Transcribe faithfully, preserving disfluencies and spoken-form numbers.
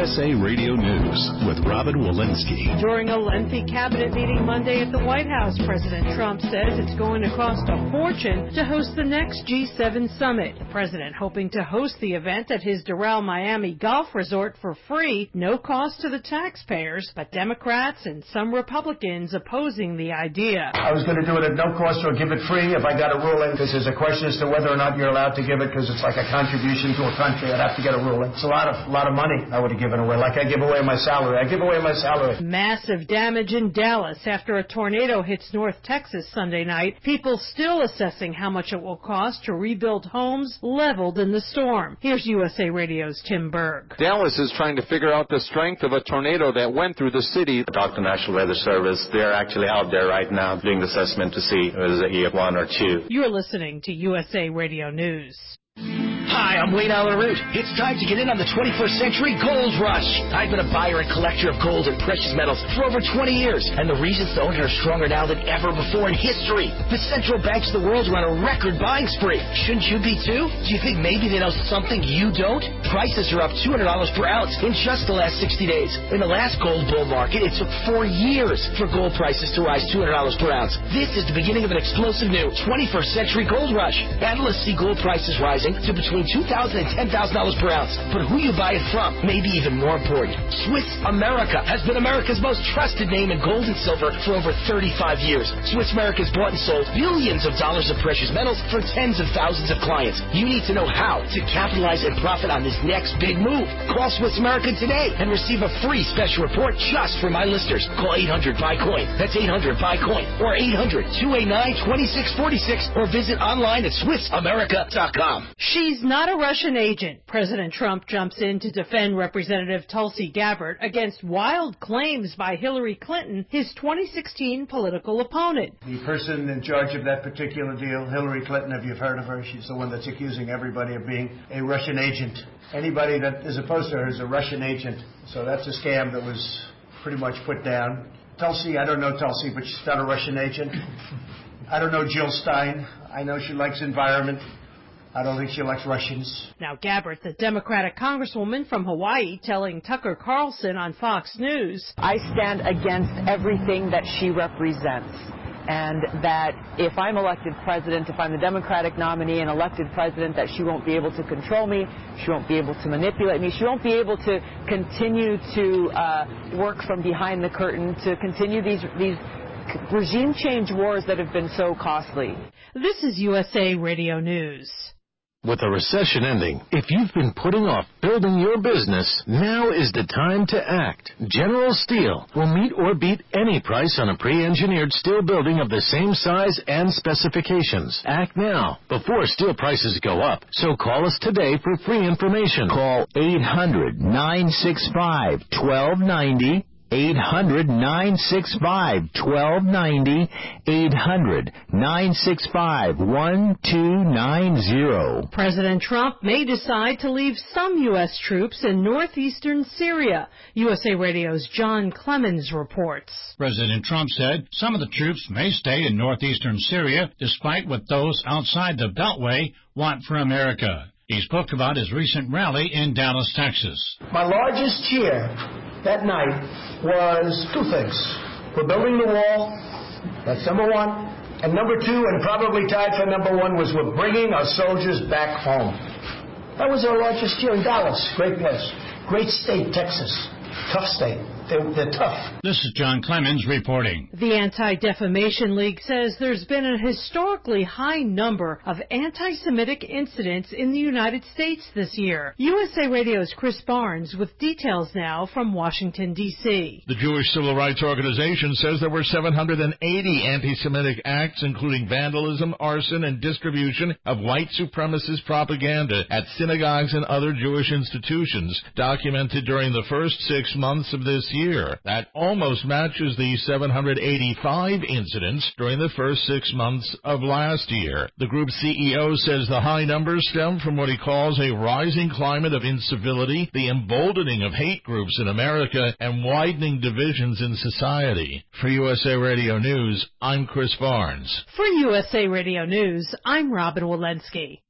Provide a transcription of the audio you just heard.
S A Radio News with Robin Walensky. During a lengthy cabinet meeting Monday at the White House, President Trump says it's going to cost a fortune to host the next G seven summit. The president hoping to host the event at his Doral Miami golf resort for free, no cost to the taxpayers, but Democrats and some Republicans opposing the idea. I was going to do it at no cost or give it free if I got a ruling, because there's a question as to whether or not you're allowed to give it, because it's like a contribution to a country. I'd have to get a ruling. It's a lot of, lot of money I would have given away, like I give away my salary. I give away my salary. Massive damage in Dallas after a tornado hits North Texas Sunday night. People still assessing how much it will cost to rebuild homes leveled in the storm. Here's U S A Radio's Tim Berg. Dallas is trying to figure out the strength of a tornado that went through the city. Talk to National Weather Service. They're actually out there right now doing the assessment to see if it's a E F one or two. You're listening to U S A Radio News. Hi, I'm Wayne Allen Root. It's time to get in on the twenty-first century gold rush. I've been a buyer and collector of gold and precious metals for over twenty years, and the reasons to own it are stronger now than ever before in history. The central banks of the world are on a record buying spree. Shouldn't you be too? Do you think maybe they know something you don't? Prices are up two hundred dollars per ounce in just the last sixty days. In the last gold bull market, it took four years for gold prices to rise two hundred dollars per ounce. This is the beginning of an explosive new twenty-first century gold rush. Analysts see gold prices rising to between two thousand dollars and ten thousand dollars per ounce. But who you buy it from may be even more important. Swiss America has been America's most trusted name in gold and silver for over thirty-five years. Swiss America's bought and sold billions of dollars of precious metals for tens of thousands of clients. You need to know how to capitalize and profit on this next big move. Call Swiss America today and receive a free special report just for my listeners. Call eight hundred buy coin. That's eight hundred buy coin or eight hundred two eight nine two six four six or visit online at swiss america dot com. She's not a Russian agent. President Trump jumps in to defend Representative Tulsi Gabbard against wild claims by Hillary Clinton, his twenty sixteen political opponent. The person in charge of that particular deal, Hillary Clinton, if you've heard of her, she's the one that's accusing everybody of being a Russian agent. Anybody that is opposed to her is a Russian agent. So that's a scam that was pretty much put down. Tulsi, I don't know Tulsi, but she's not a Russian agent. I don't know Jill Stein. I know she likes environment. I don't think she likes Russians. Now, Gabbard, the Democratic congresswoman from Hawaii, telling Tucker Carlson on Fox News, I stand against everything that she represents. And that if I'm elected president, if I'm the Democratic nominee and elected president, that she won't be able to control me, she won't be able to manipulate me, she won't be able to continue to uh, work from behind the curtain, to continue these these regime change wars that have been so costly. This is U S A Radio News. With the recession ending, if you've been putting off building your business, now is the time to act. General Steel will meet or beat any price on a pre-engineered steel building of the same size and specifications. Act now, before steel prices go up. So call us today for free information. Call eight hundred nine six five one two nine zero. eight hundred nine six five one two nine zero. eight hundred nine six five one two nine zero. President Trump may decide to leave some U S troops in northeastern Syria. U S A Radio's John Clemens reports. President Trump said some of the troops may stay in northeastern Syria despite what those outside the Beltway want for America. He spoke about his recent rally in Dallas, Texas. My largest cheer that night was two things. We're building the wall. That's number one. And number two, and probably tied for number one, was we're bringing our soldiers back home. That was our largest cheer in Dallas. Great place. Great state, Texas. Tough state. They're, they're tough. This is John Clemens reporting. The Anti-Defamation League says there's been a historically high number of anti-Semitic incidents in the United States this year. U S A Radio's Chris Barnes with details now from Washington, D C The Jewish Civil Rights Organization says there were seven hundred eighty anti-Semitic acts, including vandalism, arson, and distribution of white supremacist propaganda at synagogues and other Jewish institutions, documented during the first six months of this year. That almost matches the seven hundred eighty-five incidents during the first six months of last year. The group's C E O says the high numbers stem from what he calls a rising climate of incivility, the emboldening of hate groups in America, and widening divisions in society. For U S A Radio News, I'm Chris Barnes. For U S A Radio News, I'm Robin Walensky.